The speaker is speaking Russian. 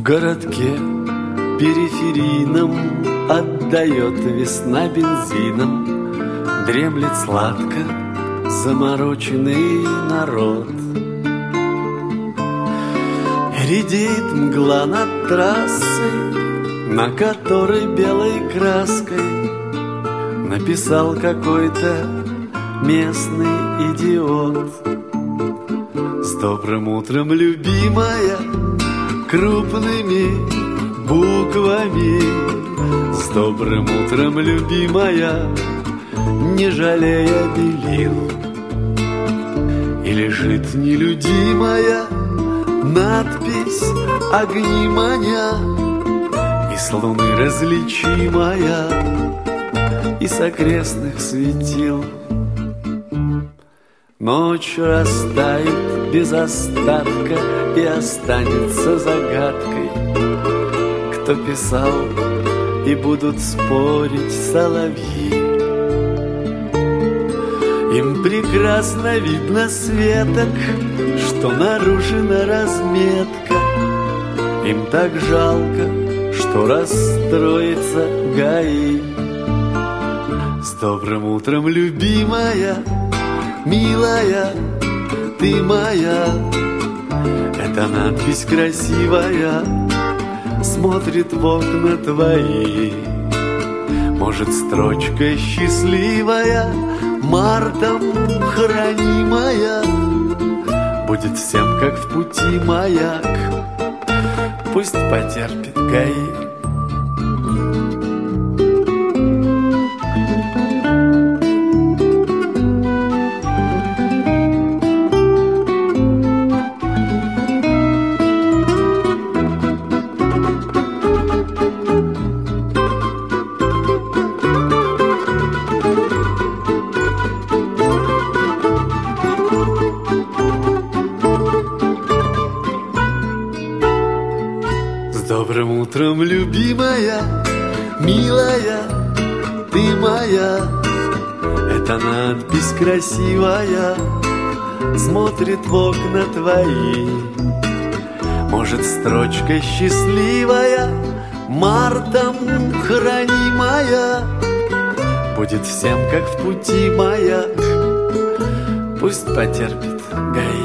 городке периферийном отдает весна бензином, дремлет сладко замороченный народ. Редеет мгла над трассой, на которой белой краской написал какой-то местный идиот. С добрым утром, любимая, крупными буквами. С добрым утром, любимая, не жалея белил. И лежит нелюдимая надпись огни маня, и с луны различимая, и с окрестных светил. Ночь растает без остатка и останется загадкой, кто писал, и будут спорить соловьи. Им прекрасно видно светок, что нарушена разметка. Им так жалко, что расстроится ГАИ. С добрым утром, любимая, милая, ты моя. Эта надпись красивая смотрит в окна твои. Может, строчка счастливая, мартом хранимая, будет всем, как в пути маяк. Пусть потерпит ГАИ. С добрым утром, любимая, милая, ты моя. Эта надпись красивая смотрит в окна твои. Может, строчка счастливая, мартом хранимая, будет всем, как в пути маяк. Пусть потерпит ГАИ.